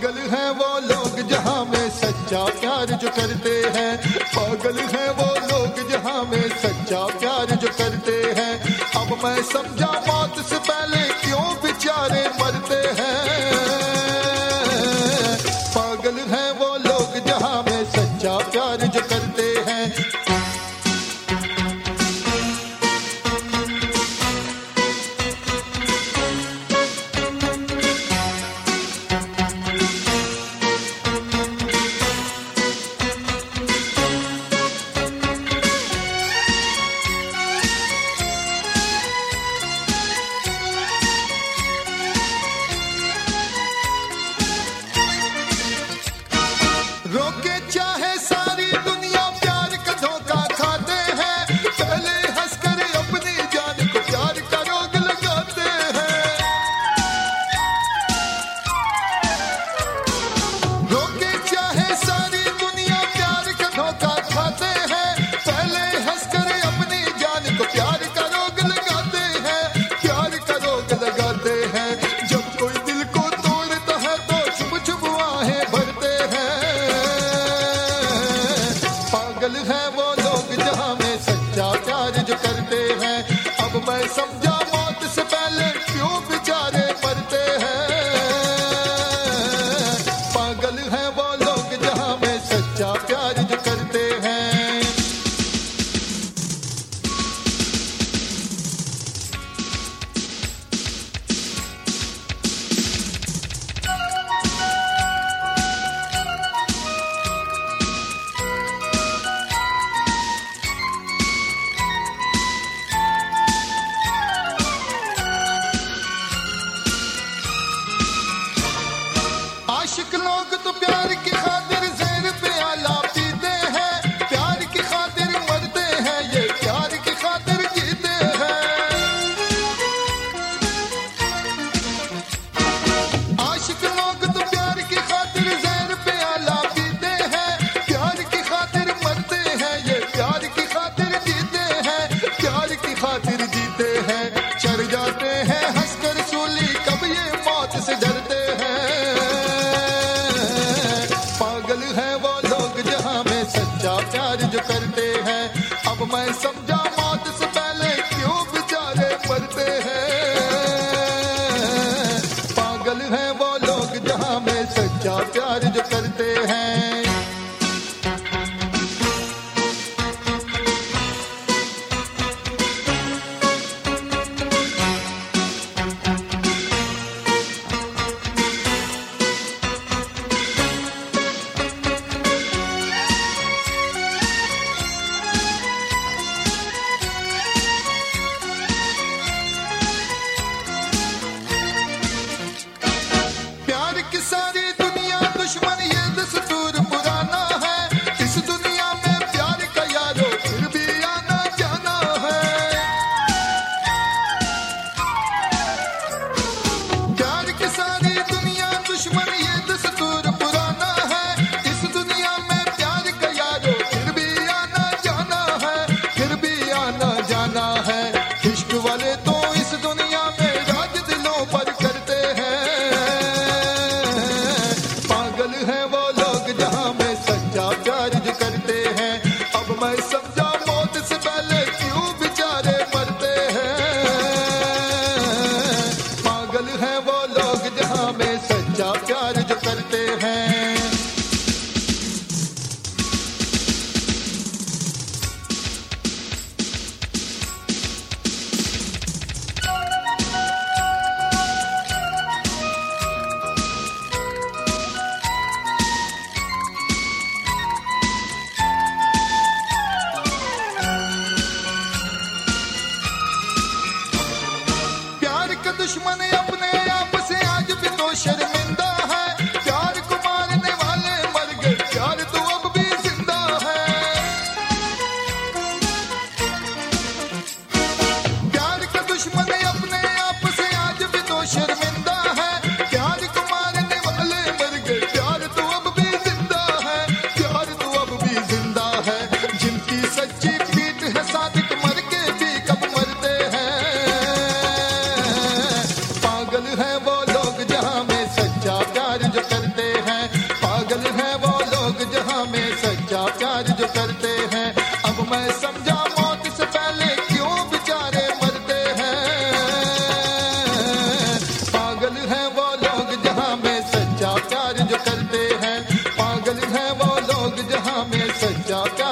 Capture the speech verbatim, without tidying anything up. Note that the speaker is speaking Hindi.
पागल हैं वो लोग जहां में सच्चा प्यार जो करते हैं, पागल हैं वो लोग जहां में सच्चा प्यार जो करते हैं। अब मैं समझा मौत से पहले क्यों बेचारे मरते हैं। पागल हैं वो लोग जहां में सच्चा प्यार जो करते हैं। रोके चाहे सारी दुनिया प्यार का धोखा खाते हैं, पहले हंसकर अपनी जान को प्यार का रोग लगाते हैं। रोके चाहे सारी दुनिया प्यार का धोखा खाते हैं, पहले हंसकर अपनी जान को प्यार का रोग लगाते हैं, प्यार का रोग लगाते हैं। जब कोई दिल को तोड़ता है तो छुप छुप आहें भरते हैं। पागल हैं वो लोग जहां में सच्चा प्यार जो करते हैं। अब मैं समझा मौत से पहले क्यों बेचारे मरते हैं। पागल हैं वो लोग जहां में सच्चा प्यार जो करते हैं। आशिक लोग तो प्यार की खातिर जहर प्याला पीते हैं, प्यार की खातिर मरते हैं, ये प्यार की खातिर जीते हैं। आशिक लोग तो प्यार की खातिर जहर प्याला पीते हैं, प्यार की खातिर मरते हैं, ये प्यार की खातिर जीते हैं, प्यार की खातिर जीते हैं। चढ़ जाते हैं हंसकर सूली, कब ये मौत से डरते हैं। पागल हैं वो लोग जहां में सच्चा प्यार जो करते हैं। अब मैं समझा मौत से पहले क्यों बेचारे मरते हैं। पागल हैं वो लोग जहां में सच्चा प्यार जो करते हैं। प्यार की सारी दुनिया दुश्मन ये दस्तूर पुराना है। इस दुनिया में प्यार का यारो फिर भी आना जाना है। प्यार की सारी दुनिया दुश्मन ये दस्तूर पुराना है। इस दुनिया में प्यार का यारो फिर भी आना जाना है, फिर भी आना जाना है। इश्क वाले तो इस दुनिया में राज दिलों पर करते हैं। पागल हैं वो लोग जहां में सच्चा प्यार जो करते हैं। अब मैं समझा मौत से पहले क्यों बेचारे मरते हैं। पागल हैं वो लोग जहां में सच्चा प्यार जो करते हैं। प्यार का दुश्मन अपने आप से आज भी तो शर्मिंदा है। प्यार को मारने वाले मर गए, प्यार तो अब भी जिंदा है। प्यार का दुश्मन अपने आप से आज भी तो शर्मिंदा है। प्यार को मारने वाले मर गए, प्यार तो अब भी जिंदा है, प्यार तो अब भी जिंदा है। जिनकी सच्ची पीठ है सादिक मर के भी कब मरते हैं। पागल हैं वो लोग जहां में सच्चा प्यार जो करते मैं समझा मौत से पहले क्यों बेचारे मरते हैं। पागल हैं वो लोग जहां में सच्चा प्यार जो करते हैं, पागल हैं वो लोग जहां में सच्चा प्यार